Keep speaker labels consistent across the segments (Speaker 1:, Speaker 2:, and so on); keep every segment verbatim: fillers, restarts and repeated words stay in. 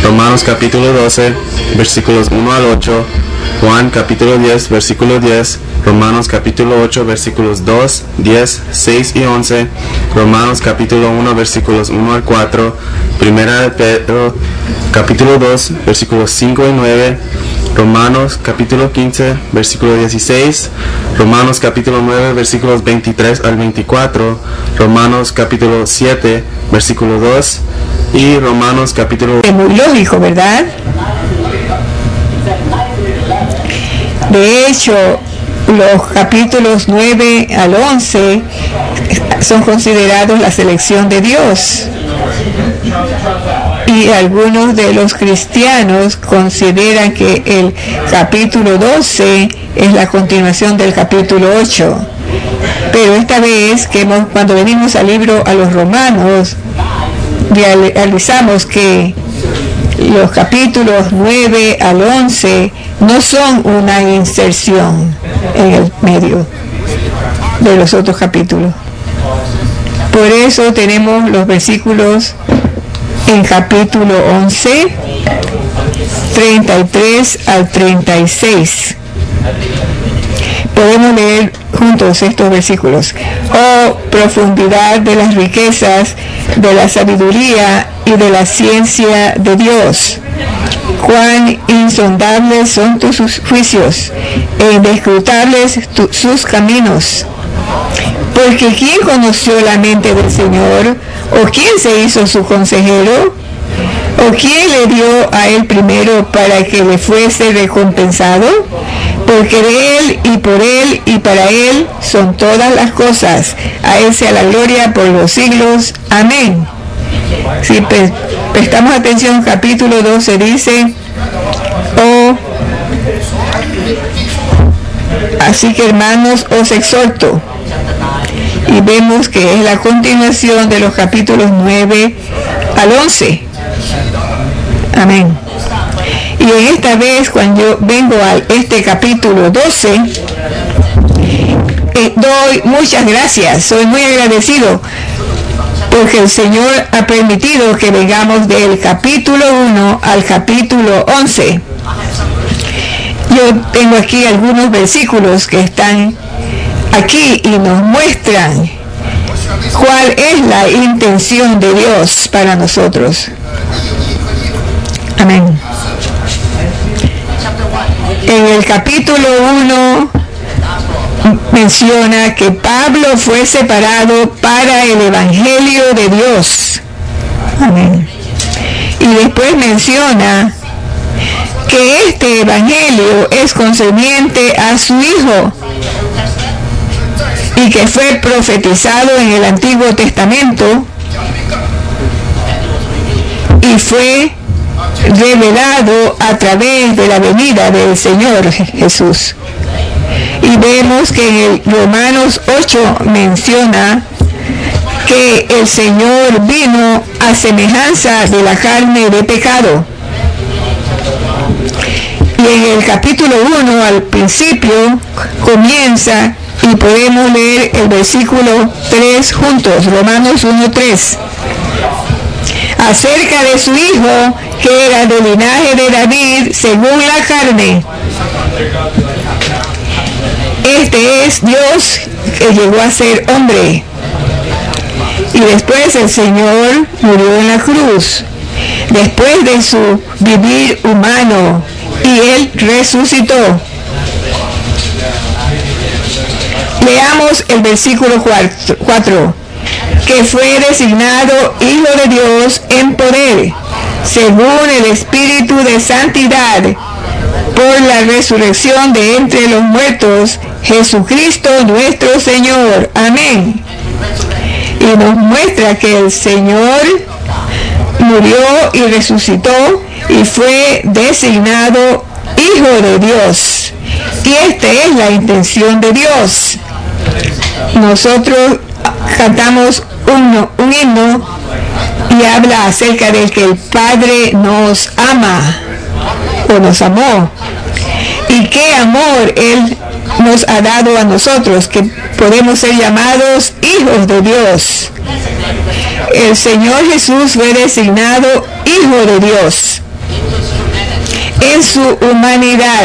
Speaker 1: Romanos capítulo doce, versículos uno al ocho, Juan capítulo diez, versículo diez, Romanos capítulo ocho, versículos dos, diez, seis y once, Romanos capítulo uno, versículos uno al cuatro, Primera de Pedro capítulo dos, versículos cinco y nueve, Romanos capítulo quince, versículo dieciséis, Romanos capítulo nueve, versículos veintitrés al veinticuatro, Romanos capítulo siete, versículo dos, y Romanos capítulo...
Speaker 2: Es muy lógico, ¿verdad? De hecho, los capítulos nueve al once son considerados la selección de Dios. Y algunos de los cristianos consideran que el capítulo doce es la continuación del capítulo ocho. Pero esta vez, que hemos, cuando venimos al libro a los Romanos, realizamos que los capítulos nueve al once no son una inserción en el medio de los otros capítulos. Por eso tenemos los versículos en capítulo once, treinta y tres al treinta y seis. Podemos leer juntos estos versículos. Oh, profundidad de las riquezas, de la sabiduría y de la ciencia de Dios. Cuán insondables son tus juicios e inescrutables tu, sus caminos. Porque ¿quién conoció la mente del Señor? ¿O quién se hizo su consejero? ¿O quién le dio a él primero para que le fuese recompensado? Porque de él y por él y para él son todas las cosas. A él sea la gloria por los siglos. Amén. Si pre- prestamos atención, capítulo doce dice, oh, así que hermanos, os exhorto. Y vemos que es la continuación de los capítulos nueve al once. Amén. Y en esta vez, cuando yo vengo a este capítulo doce, eh, doy muchas gracias, soy muy agradecido, porque el Señor ha permitido que vengamos del capítulo uno al capítulo once. Yo tengo aquí algunos versículos que están aquí y nos muestran cuál es la intención de Dios para nosotros. Amén. En el capítulo uno menciona que Pablo fue separado para el Evangelio de Dios. Amén. Y después menciona que este Evangelio es concerniente a su Hijo y que fue profetizado en el Antiguo Testamento y fue revelado a través de la venida del Señor Jesús. Y vemos que en el Romanos ocho menciona que el Señor vino a semejanza de la carne de pecado. Y en el capítulo uno al principio comienza, y podemos leer el versículo tres juntos, Romanos uno tres, acerca de su Hijo, que era del linaje de David según la carne. Este es Dios que llegó a ser hombre. Y después el Señor murió en la cruz, después de su vivir humano, y Él resucitó. Leamos el versículo cuatro, que fue designado Hijo de Dios en poder, según el Espíritu de Santidad, por la resurrección de entre los muertos, Jesucristo nuestro Señor. Amén. Y nos muestra que el Señor murió y resucitó y fue designado Hijo de Dios. Y esta es la intención de Dios. Nosotros cantamos un, un himno y habla acerca de que el Padre nos ama o nos amó. Y qué amor Él nos ha dado a nosotros, que podemos ser llamados hijos de Dios. El Señor Jesús fue designado Hijo de Dios. en su humanidad.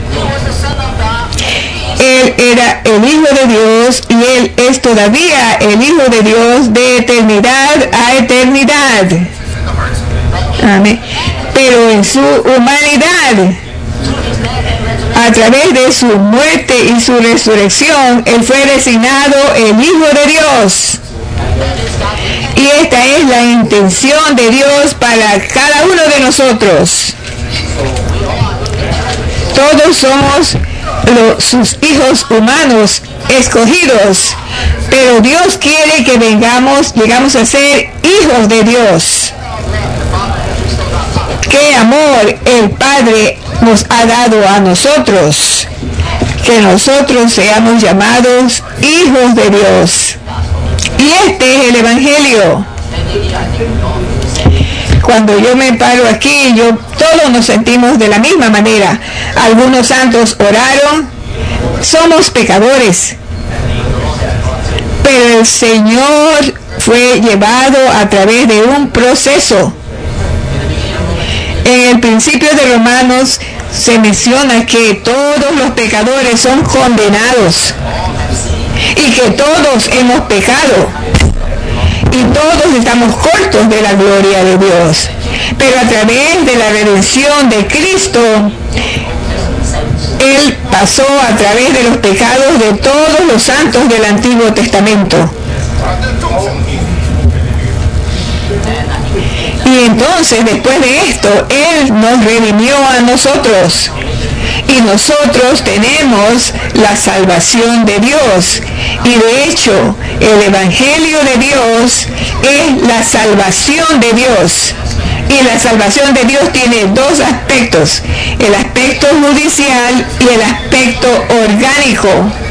Speaker 2: Él era el Hijo de Dios y Él es todavía el Hijo de Dios de eternidad a eternidad. Amén. Pero en su humanidad, a través de su muerte y su resurrección, Él fue designado el Hijo de Dios. Y esta es la intención de Dios para cada uno de nosotros. Todos somos los, sus hijos humanos escogidos, pero Dios quiere que vengamos, llegamos a ser hijos de Dios. ¡Qué amor el Padre nos ha dado a nosotros! Que nosotros seamos llamados hijos de Dios. Y este es el Evangelio. Cuando yo me paro aquí, yo todos nos sentimos de la misma manera. Algunos santos oraron, somos pecadores, pero el Señor fue llevado a través de un proceso. En el principio de Romanos se menciona que todos los pecadores son condenados y que todos hemos pecado y todos estamos cortos de la gloria de Dios. Pero a través de la redención de Cristo, Él pasó a través de los pecados de todos los santos del Antiguo Testamento. Y entonces, después de esto, Él nos redimió a nosotros. Y nosotros tenemos la salvación de Dios. Y de hecho, el Evangelio de Dios es la salvación de Dios. Y la salvación de Dios tiene dos aspectos: el aspecto judicial y el aspecto orgánico.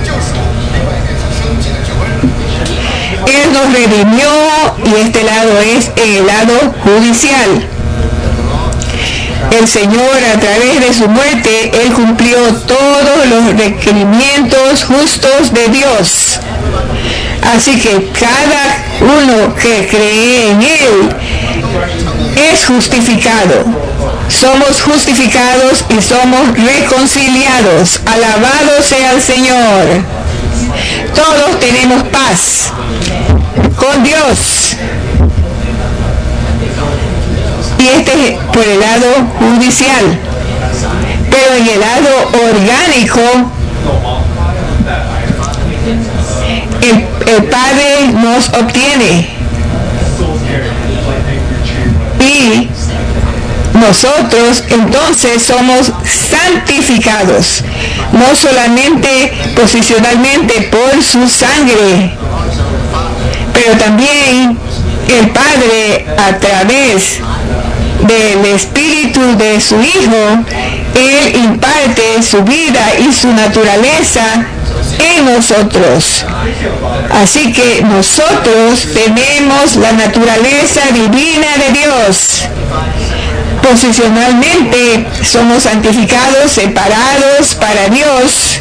Speaker 2: Él nos redimió y este lado es el lado judicial. El Señor, a través de su muerte, Él cumplió todos los requerimientos justos de Dios. Así que cada uno que cree en Él es justificado. Somos justificados y somos reconciliados. Alabado sea el Señor. Todos tenemos paz con Dios. Y este es por el lado judicial. Pero en el lado orgánico, el, el Padre nos obtiene. Y nosotros entonces somos santificados, no solamente posicionalmente por su sangre, pero también el Padre, a través del Espíritu de su Hijo, Él imparte su vida y su naturaleza en nosotros. Así que nosotros tenemos la naturaleza divina de Dios. Posicionalmente somos santificados, separados para Dios.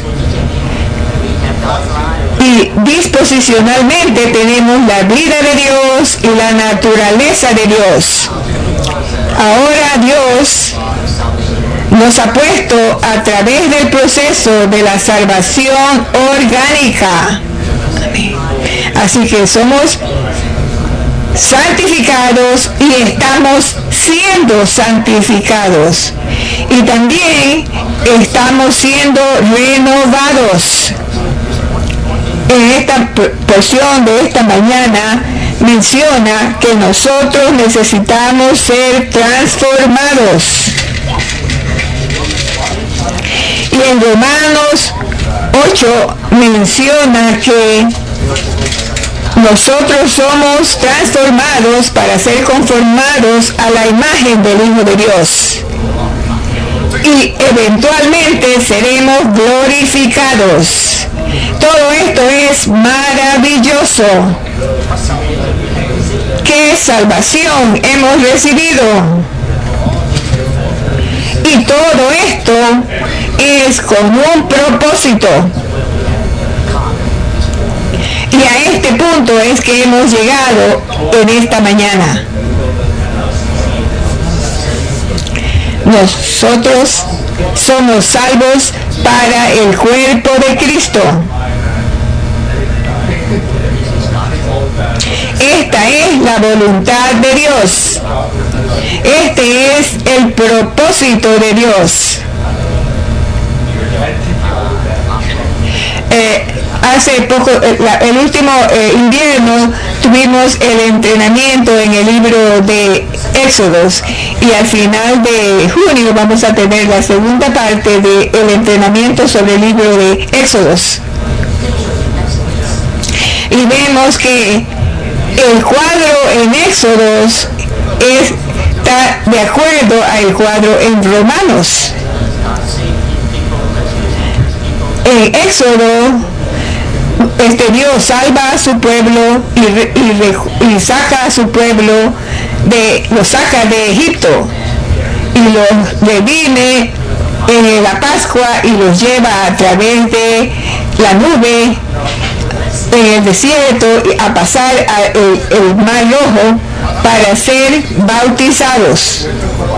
Speaker 2: Y disposicionalmente tenemos la vida de Dios y la naturaleza de Dios. Ahora Dios nos ha puesto a través del proceso de la salvación orgánica. Así que somos santificados y estamos siendo santificados. Y también estamos siendo renovados. En esta porción de esta mañana menciona que nosotros necesitamos ser transformados. Y en Romanos ocho menciona que nosotros somos transformados para ser conformados a la imagen del Hijo de Dios. Y eventualmente seremos glorificados. Todo esto es maravilloso. ¿Qué salvación hemos recibido? Y todo esto es con un propósito. Y a este punto es que hemos llegado en esta mañana. nosotros somos salvos para el cuerpo de Cristo. Esta es la voluntad de Dios. Este es el propósito de Dios. Eh, hace poco, eh, la, el último eh, invierno, tuvimos el entrenamiento en el libro de Éxodos, y al final de junio vamos a tener la segunda parte del entrenamiento sobre el libro de Éxodos. Y vemos que el cuadro en Éxodos es, está de acuerdo al cuadro en Romanos. En Éxodo, este Dios salva a su pueblo y, y, y saca a su pueblo, de, lo saca de Egipto y los redime en la Pascua y los lleva a través de la nube en el desierto a pasar a el, el Mar Rojo para ser bautizados.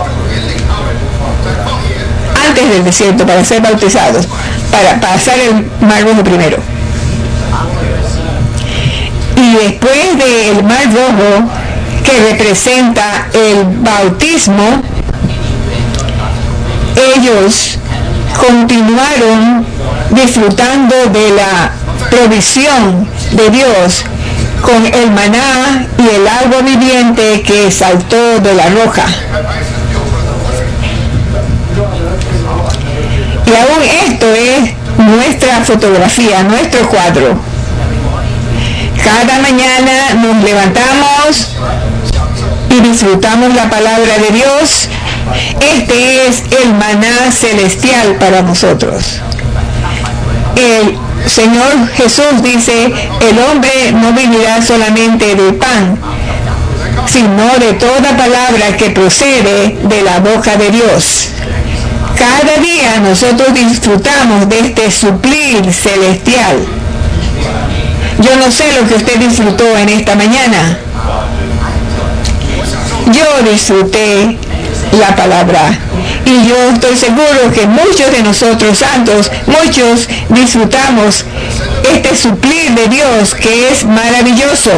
Speaker 2: Antes del desierto, para ser bautizados, para pasar el Mar Rojo primero. Y después del Mar Rojo, que representa el bautismo, ellos continuaron disfrutando de la provisión de Dios con el maná y el agua viviente que saltó de la roca. Y aún esto es nuestra fotografía, nuestro cuadro. Cada mañana nos levantamos y disfrutamos la palabra de Dios. Este es el maná celestial para nosotros. El Señor Jesús dice, el hombre no vivirá solamente de pan, sino de toda palabra que procede de la boca de Dios. Cada día nosotros disfrutamos de este suplir celestial. Yo no sé lo que usted disfrutó en esta mañana. Yo disfruté la palabra. Y yo estoy seguro que muchos de nosotros santos, muchos disfrutamos este suplir de Dios que es maravilloso.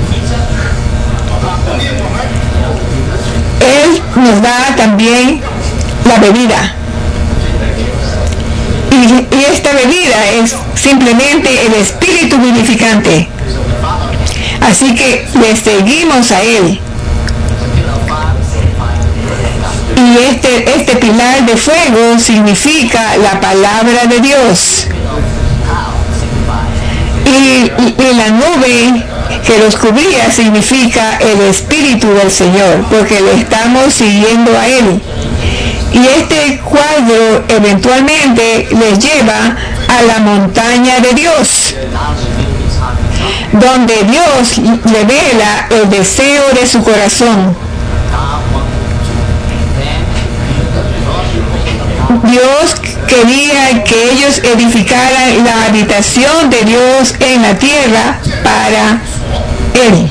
Speaker 2: Él nos da también la bebida. Y, y esta bebida es simplemente el espíritu vivificante. Así que le seguimos a Él. Y este, este pilar de fuego significa la palabra de Dios. Y, y, y la nube que los cubría significa el Espíritu del Señor, porque le estamos siguiendo a Él. Y este cuadro eventualmente les lleva a la montaña de Dios, donde Dios revela el deseo de su corazón. Dios quería que ellos edificaran la habitación de Dios en la tierra para Él.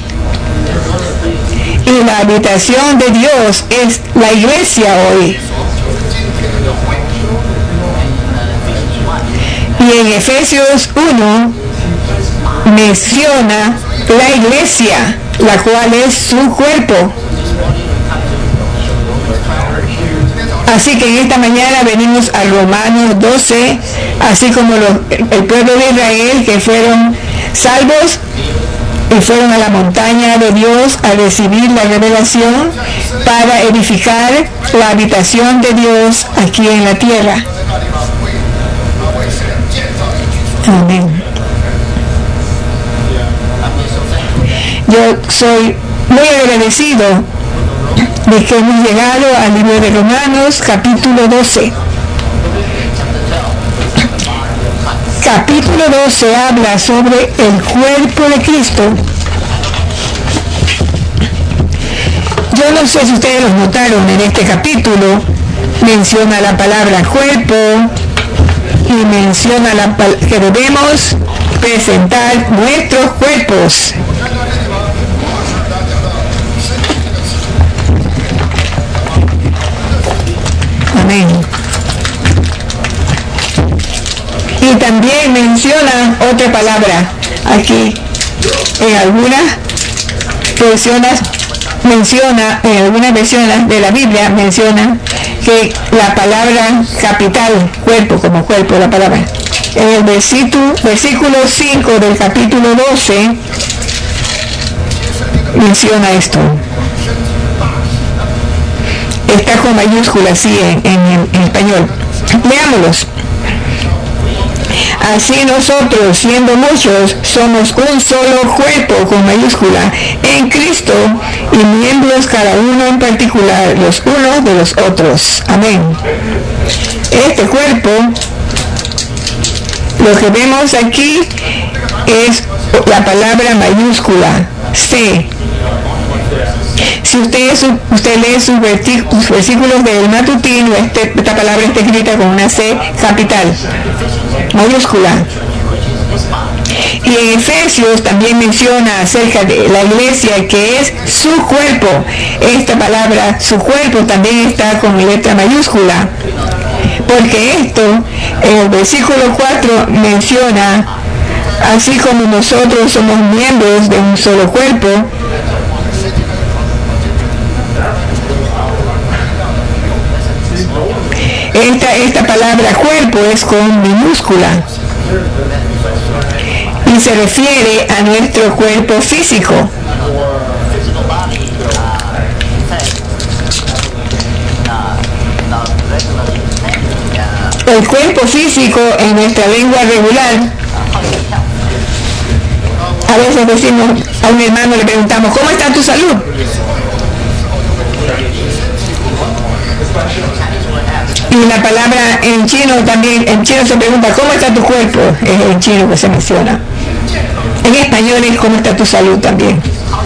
Speaker 2: Y la habitación de Dios es la iglesia hoy. Y en Efesios uno menciona la iglesia, la cual es su cuerpo. Así que en esta mañana venimos a Romanos doce, así como los, el pueblo de Israel que fueron salvos y fueron a la montaña de Dios a recibir la revelación para edificar la habitación de Dios aquí en la tierra. Amén. Yo soy muy agradecido de que hemos llegado al libro de Romanos, capítulo doce. Capítulo doce habla sobre el cuerpo de Cristo. Yo no sé si ustedes lo notaron en este capítulo, menciona la palabra cuerpo y menciona la, que debemos presentar nuestros cuerpos. Amén. Y también menciona otra palabra aquí. En algunas versiones menciona, en algunas versiones de la Biblia menciona que la palabra capital, cuerpo como cuerpo, la palabra. En el versículo, versículo cinco del capítulo doce menciona esto. Está con mayúsculas, sí, en, en, en español. Leámoslos. Así nosotros, siendo muchos, somos un solo cuerpo, con mayúscula, en Cristo, y miembros cada uno en particular, los unos de los otros. Amén. Este cuerpo, lo que vemos aquí es la palabra mayúscula, C. Si usted, usted lee sus versículos del matutino, este, esta palabra está escrita con una C capital, mayúscula. Y en Efesios también menciona acerca de la iglesia, que es su cuerpo. Esta palabra, su cuerpo, también está con letra mayúscula. Porque esto, en el versículo cuatro menciona, así como nosotros somos miembros de un solo cuerpo, Esta, esta palabra cuerpo es con minúscula y se refiere a nuestro cuerpo físico. El cuerpo físico en nuestra lengua regular, a veces decimos a un hermano, le preguntamos, ¿cómo está tu salud? Y la palabra en chino también, en chino se pregunta, ¿cómo está tu cuerpo? Es en chino que se menciona. En español es ¿cómo está tu salud? También.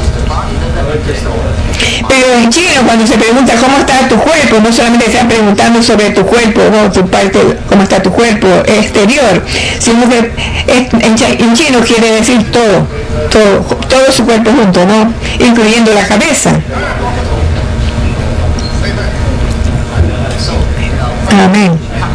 Speaker 2: Pero en chino, cuando se pregunta ¿cómo está tu cuerpo?, no solamente se está preguntando sobre tu cuerpo, no, tu parte, cómo está tu cuerpo exterior, sino que en chino quiere decir todo, todo, todo su cuerpo junto, ¿no? Incluyendo la cabeza. Amén.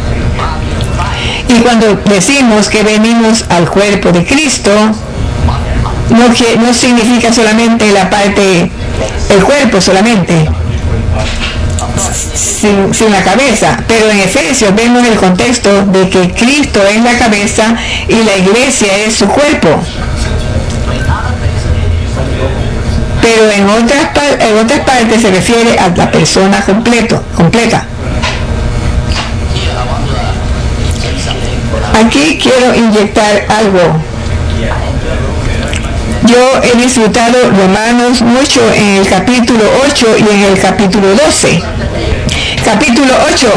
Speaker 2: Y cuando decimos que venimos al cuerpo de Cristo, no, que, no significa solamente la parte, el cuerpo solamente, sin, sin la cabeza, pero en Efesios vemos el contexto de que Cristo es la cabeza y la iglesia es su cuerpo. Pero en otras, en otras partes se refiere a la persona completo, completa. Aquí quiero inyectar algo. Yo he disfrutado Romanos mucho en el capítulo ocho y en el capítulo doce. Capítulo ocho.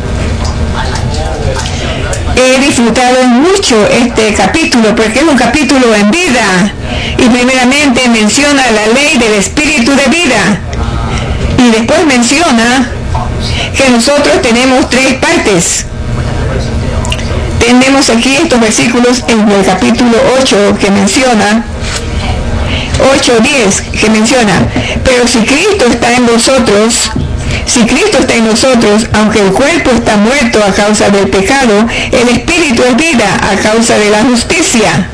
Speaker 2: He disfrutado mucho este capítulo porque es un capítulo en vida. Y primeramente menciona la ley del espíritu de vida. Y después menciona que nosotros tenemos tres partes. Tenemos aquí estos versículos en el capítulo ocho que menciona, ocho diez que menciona, pero si Cristo está en vosotros, si Cristo está en nosotros, aunque el cuerpo está muerto a causa del pecado, el espíritu es vida a causa de la justicia.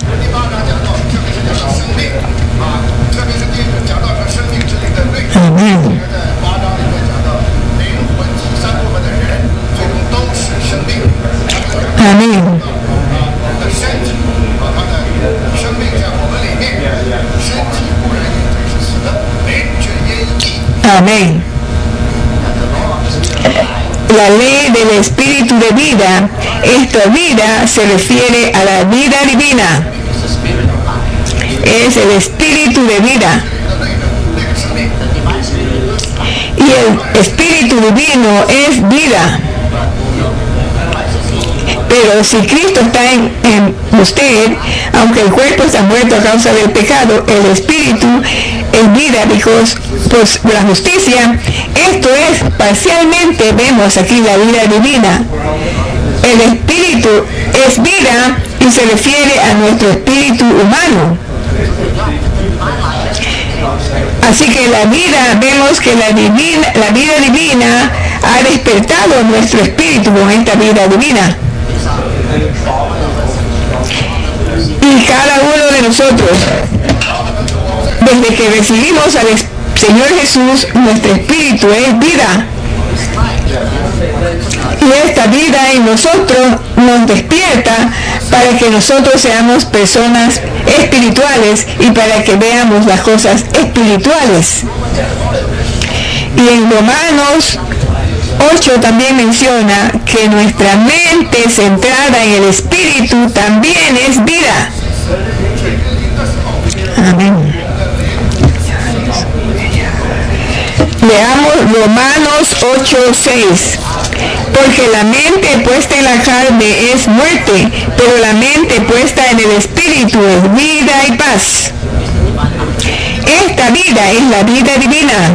Speaker 2: Amén. Amén. Amén. La ley del espíritu de vida, esta vida se refiere a la vida divina. Es el espíritu de vida. Y el espíritu divino es vida. Pero si Cristo está en, en usted, aunque el cuerpo está muerto a causa del pecado, el espíritu es vida, pues, pues la justicia. Esto es, parcialmente vemos aquí la vida divina. El espíritu es vida y se refiere a nuestro espíritu humano. Así que la vida, vemos que la, divina, la vida divina ha despertado nuestro espíritu con esta vida divina. Y cada uno de nosotros, desde que recibimos al Señor Jesús, nuestro espíritu es vida. Y esta vida en nosotros nos despierta para que nosotros seamos personas espirituales y para que veamos las cosas espirituales. Y en Romanos ocho también menciona que nuestra mente centrada en el espíritu también es vida. Amén. Leamos Romanos ocho seis. Porque la mente puesta en la carne es muerte, pero la mente puesta en el espíritu es vida y paz. Esta vida es la vida divina.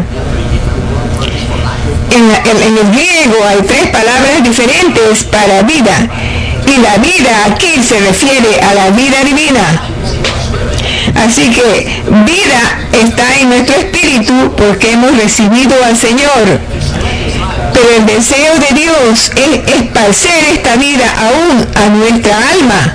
Speaker 2: En, la, en, en el griego hay tres palabras diferentes para vida, y la vida aquí se refiere a la vida divina. Así que vida está en nuestro espíritu porque hemos recibido al Señor. Pero el deseo de Dios es esparcer esta vida aún a nuestra alma.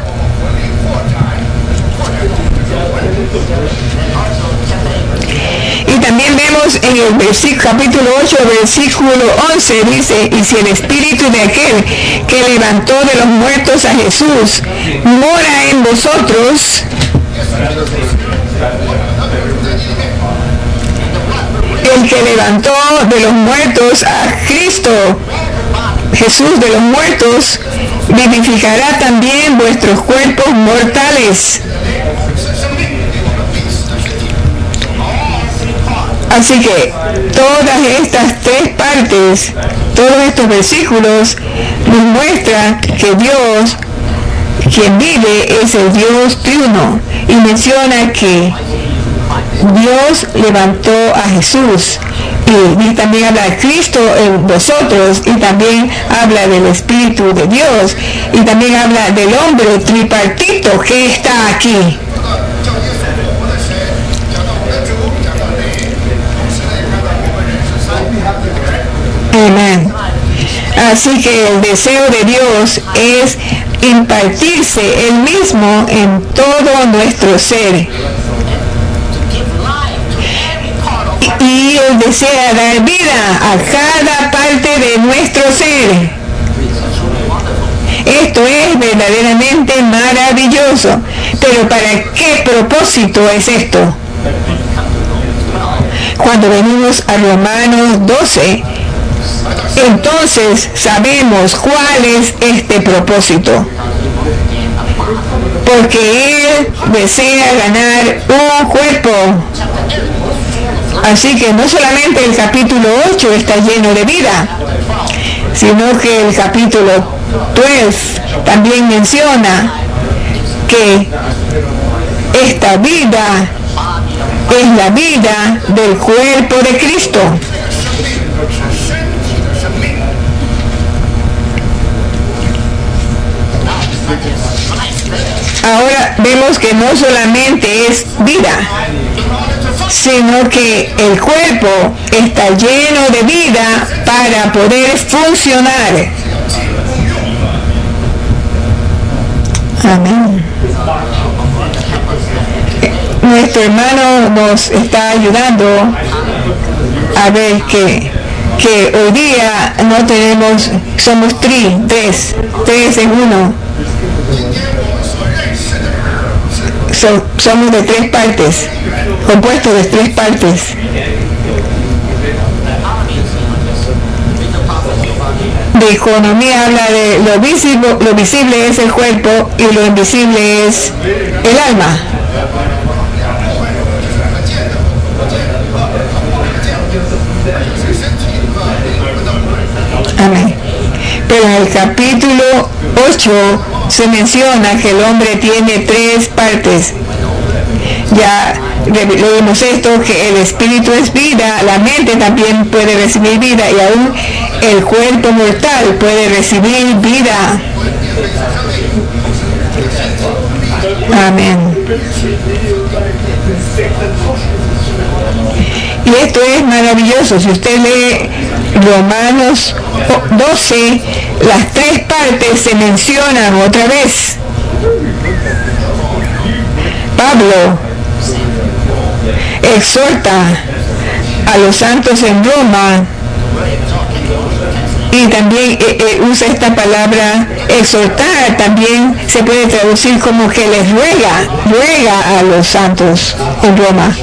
Speaker 2: Y también vemos en el versículo, capítulo ocho, versículo once, dice, y si el espíritu de aquel que levantó de los muertos a Jesús mora en vosotros, el que levantó de los muertos a Cristo, Jesús de los muertos, vivificará también vuestros cuerpos mortales. Así que todas estas tres partes, todos estos versículos nos muestran que Dios, quien vive, es el Dios triuno, y menciona que Dios levantó a Jesús, y, y también habla de Cristo en vosotros, y también habla del Espíritu de Dios, y también habla del hombre tripartito que está aquí. Amén. Así que el deseo de Dios es impartirse Él mismo en todo nuestro ser. Y Él desea dar vida a cada parte de nuestro ser. Esto es verdaderamente maravilloso. Pero ¿para qué propósito es esto? Cuando venimos a Romanos doce, entonces sabemos cuál es este propósito. Porque Él desea ganar un cuerpo. Así que no solamente el capítulo ocho está lleno de vida, sino que el capítulo doce también menciona que esta vida es la vida del cuerpo de Cristo. Ahora vemos que no solamente es vida, sino que el cuerpo está lleno de vida para poder funcionar. Amén. Nuestro hermano nos está ayudando a ver que, que hoy día no tenemos, somos tri, tres, tres en uno. So, somos de tres partes, compuestos de tres partes. De economía habla de lo visible, lo visible es el cuerpo y lo invisible es el alma. Amén. Pero en el capítulo ocho se menciona que el hombre tiene tres partes. Ya leímos esto, que el espíritu es vida, la mente también puede recibir vida y aún el cuerpo mortal puede recibir vida. Amén. Y esto es maravilloso. Si usted lee Romanos doce, las tres partes se mencionan otra vez. Pablo exhorta a los santos en Roma y también eh, eh, usa esta palabra exhortar, también se puede traducir como que les ruega, ruega a los santos en Roma.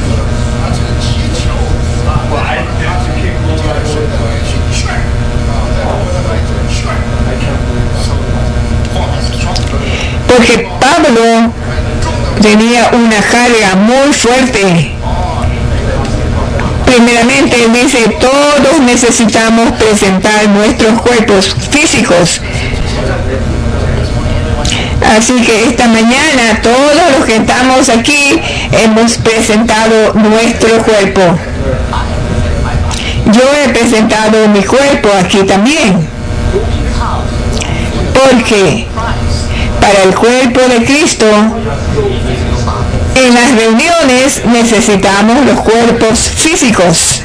Speaker 2: Porque Pablo tenía una carga muy fuerte. Primeramente él dice, todos necesitamos presentar nuestros cuerpos físicos. Así que esta mañana todos los que estamos aquí hemos presentado nuestro cuerpo. Yo he presentado mi cuerpo aquí también. Porque para el cuerpo de Cristo, en las reuniones necesitamos los cuerpos físicos.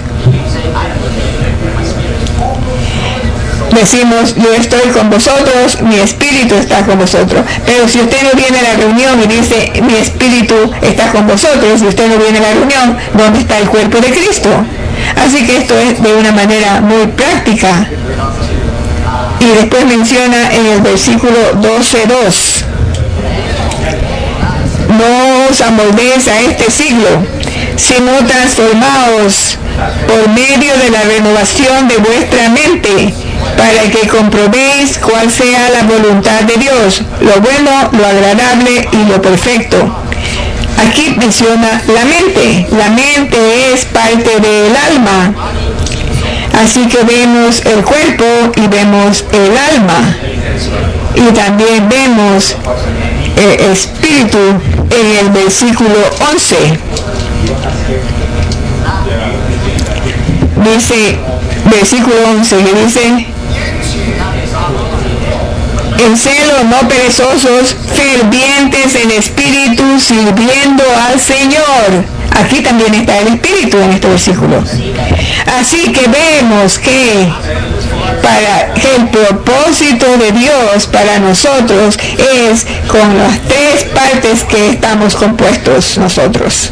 Speaker 2: Decimos, yo estoy con vosotros, mi espíritu está con vosotros. Pero si usted no viene a la reunión y dice, mi espíritu está con vosotros, si usted no viene a la reunión, ¿dónde está el cuerpo de Cristo? Así que esto es de una manera muy práctica. Y después menciona en el versículo doce dos, no os amoldéis a este siglo, sino transformaos por medio de la renovación de vuestra mente, para que comprobéis cuál sea la voluntad de Dios, lo bueno, lo agradable y lo perfecto. Aquí menciona la mente. La mente es parte del alma. Así que vemos el cuerpo y vemos el alma. Y también vemos el espíritu en el versículo once. Dice, versículo once, que dice, en celo no perezosos, fervientes en espíritu, sirviendo al Señor. Aquí también está el espíritu en este versículo. Así que vemos que para que el propósito de Dios para nosotros es con las tres partes que estamos compuestos nosotros.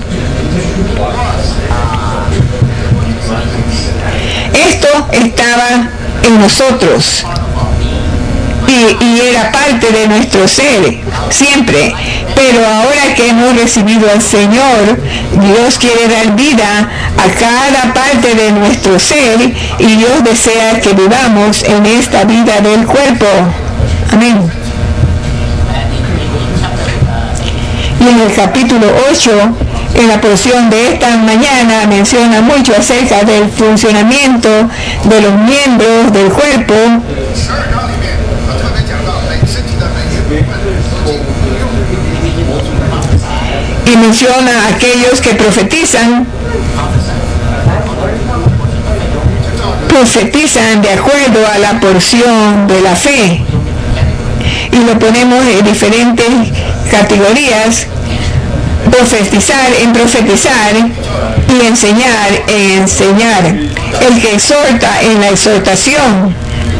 Speaker 2: Esto estaba en nosotros y, y era parte de nuestro ser siempre, pero ahora que hemos recibido al Señor, Dios quiere dar vida a cada parte de nuestro ser y Dios desea que vivamos en esta vida del cuerpo. Amén. Y en el capítulo ocho, en la porción de esta mañana, menciona mucho acerca del funcionamiento de los miembros del cuerpo. Y menciona a aquellos que profetizan, profetizan de acuerdo a la porción de la fe. Y lo ponemos en diferentes categorías: profetizar en profetizar y enseñar en enseñar. El que exhorta en la exhortación.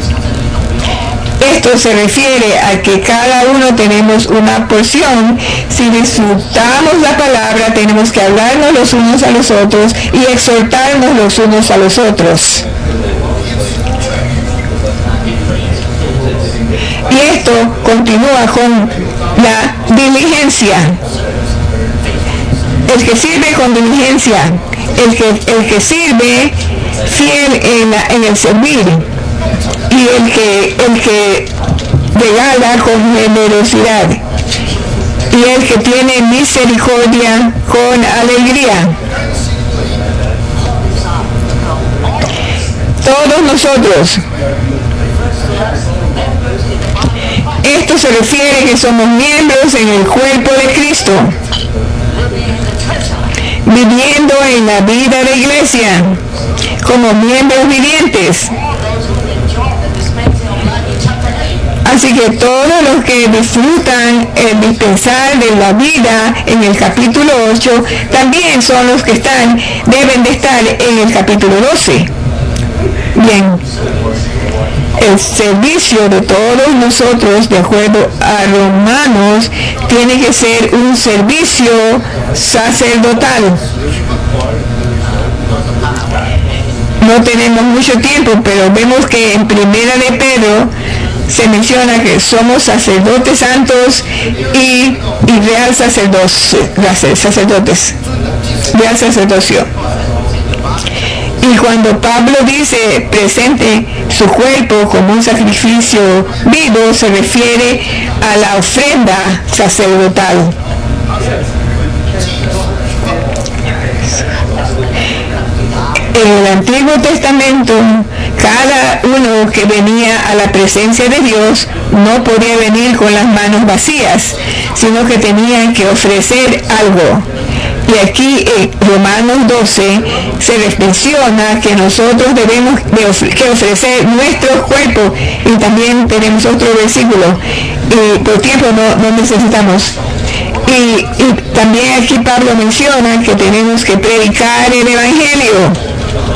Speaker 2: Esto se refiere a que cada uno tenemos una porción. Si disfrutamos la palabra, tenemos que hablarnos los unos a los otros y exhortarnos los unos a los otros. Y esto continúa con la diligencia. El que sirve con diligencia, el que, el que sirve fiel en, la, en el servir, y el que, el que regala con generosidad, y el que tiene misericordia con alegría. Todos nosotros. Esto se refiere que somos miembros en el cuerpo de Cristo, viviendo en la vida de iglesia como miembros vivientes. Así que todos los que disfrutan el dispensar de la vida en el capítulo ocho, también son los que están, deben de estar en el capítulo doce. Bien, el servicio de todos nosotros, de acuerdo a Romanos, tiene que ser un servicio sacerdotal. No tenemos mucho tiempo, pero vemos que en Primera de Pedro se menciona que somos sacerdotes santos y, y real sacerdocio, sacerdotes, real sacerdocio. Y cuando Pablo dice presente su cuerpo como un sacrificio vivo, se refiere a la ofrenda sacerdotal. En el Antiguo Testamento, cada uno que venía a la presencia de Dios no podía venir con las manos vacías, sino que tenían que ofrecer algo. Y aquí en Romanos doce se les menciona que nosotros debemos de of- que ofrecer nuestros cuerpos, y también tenemos otro versículo, y por tiempo no, no necesitamos. Y, y también aquí Pablo menciona que tenemos que predicar el Evangelio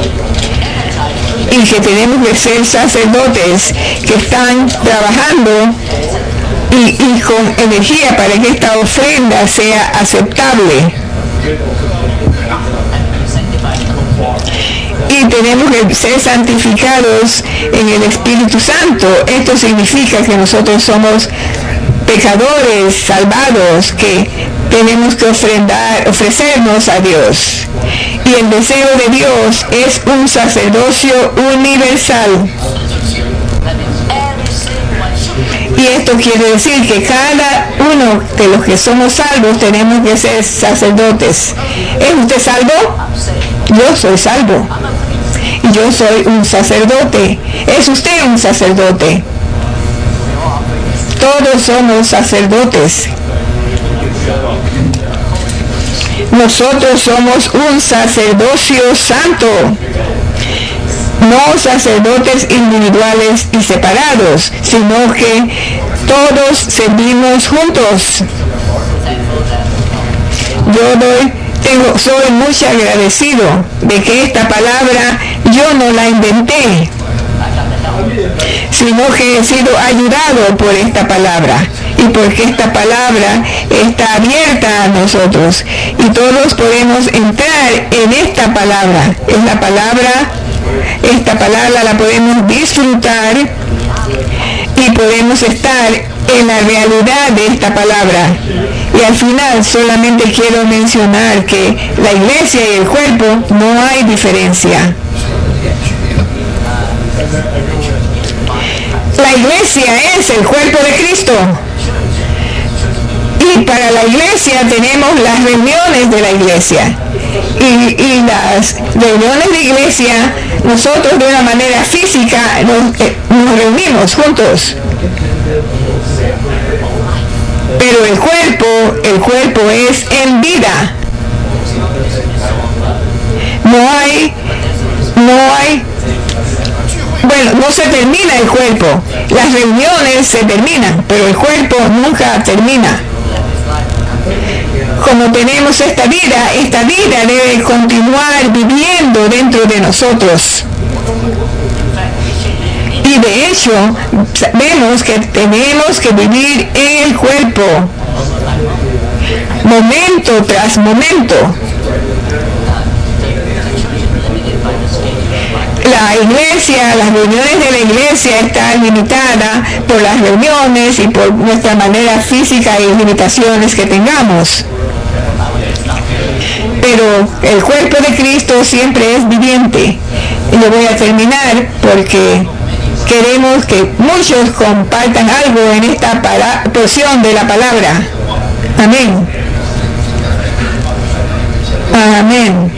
Speaker 2: y que tenemos que ser sacerdotes que están trabajando y, y con energía para que esta ofrenda sea aceptable. Y tenemos que ser santificados en el Espíritu Santo. Esto significa que nosotros somos pecadores salvados que tenemos que ofrendar, ofrecernos a Dios. Y el deseo de Dios es un sacerdocio universal. Y esto quiere decir que cada uno de los que somos salvos tenemos que ser sacerdotes. ¿Es usted salvo? Yo soy salvo. Y yo soy un sacerdote. ¿Es usted un sacerdote? Todos somos sacerdotes. Nosotros somos un sacerdocio santo, no sacerdotes individuales y separados, sino que todos servimos juntos. Yo doy, tengo, soy muy agradecido de que esta palabra yo no la inventé, sino que he sido ayudado por esta palabra, y porque esta palabra está abierta a nosotros y todos podemos entrar en esta palabra. Es la palabra, esta palabra la podemos disfrutar y podemos estar en la realidad de esta palabra. Y al final solamente quiero mencionar que la iglesia y el cuerpo no hay diferencia. La iglesia es el cuerpo de Cristo. Y para la iglesia tenemos las reuniones de la iglesia. Y, y las reuniones de iglesia, nosotros de una manera física nos, eh, nos reunimos juntos. Pero el cuerpo, el cuerpo es en vida. No hay, no hay, bueno, no se termina el cuerpo. Las reuniones se terminan, pero el cuerpo nunca termina. Como tenemos esta vida, esta vida debe continuar viviendo dentro de nosotros. Y de hecho, vemos que tenemos que vivir en el cuerpo, momento tras momento. La iglesia, las reuniones de la iglesia están limitadas por las reuniones y por nuestra manera física y limitaciones que tengamos. Pero el cuerpo de Cristo siempre es viviente. Y yo voy a terminar porque queremos que muchos compartan algo en esta para, porción de la palabra. Amén. Amén.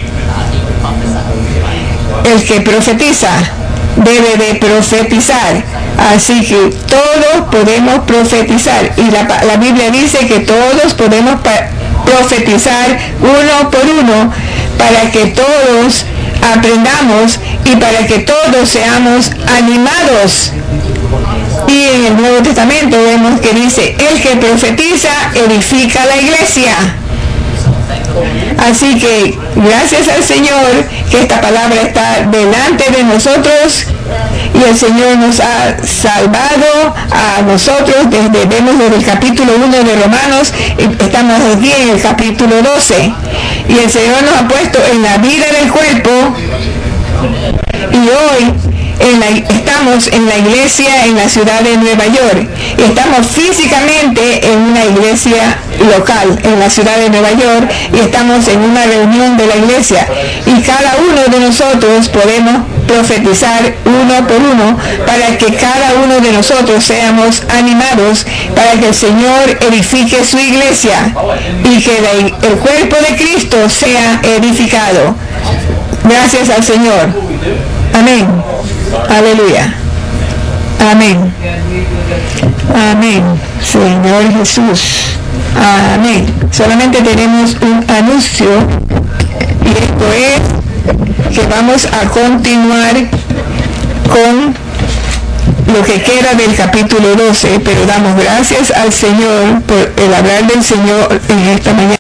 Speaker 2: El que profetiza debe de profetizar. Así que todos podemos profetizar. Y la, la Biblia dice que todos podemos profetizar uno por uno para que todos aprendamos y para que todos seamos animados. Y en el Nuevo Nuevo Testamento vemos que dice, el que profetiza edifica la iglesia. Así que gracias al Señor que esta palabra está delante de nosotros y el Señor nos ha salvado a nosotros desde, vemos desde el capítulo uno de Romanos, estamos aquí en el capítulo doce y el Señor nos ha puesto en la vida del cuerpo y hoy en la, estamos en la iglesia en la ciudad de Nueva York y estamos físicamente en una iglesia local en la ciudad de Nueva York y estamos en una reunión de la iglesia y cada uno de nosotros podemos profetizar uno por uno para que cada uno de nosotros seamos animados para que el Señor edifique su iglesia y que la, el cuerpo de Cristo sea edificado. Gracias al Señor. Amén. Aleluya. Amén. Amén. Señor Jesús. Amén. Solamente tenemos un anuncio y esto es que vamos a continuar con lo que queda del capítulo doce, pero damos gracias al Señor por el hablar del Señor en esta mañana.